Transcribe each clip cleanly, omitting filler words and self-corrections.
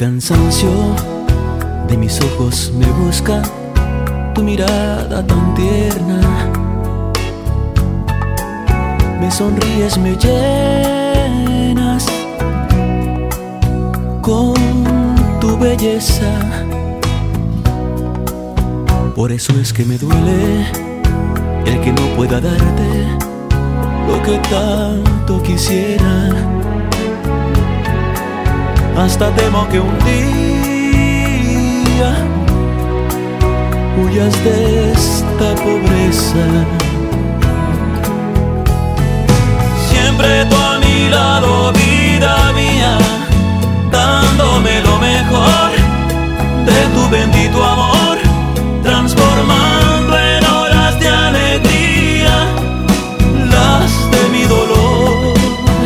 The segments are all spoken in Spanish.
cansancio de mis ojos me busca tu mirada tan tierna. Me sonríes, me llenas con tu belleza. Por eso es que me duele el que no pueda darte lo que tanto quisiera. Hasta temo que un día huyas de esta pobreza. Siempre tú a mi lado, vida mía, dándome lo mejor de tu bendito amor, transformando en horas de alegría las de mi dolor.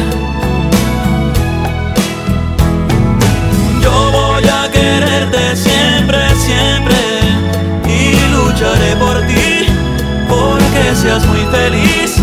Yo voy a quererte siempre, siempre, y lucharé por ti, porque seas muy feliz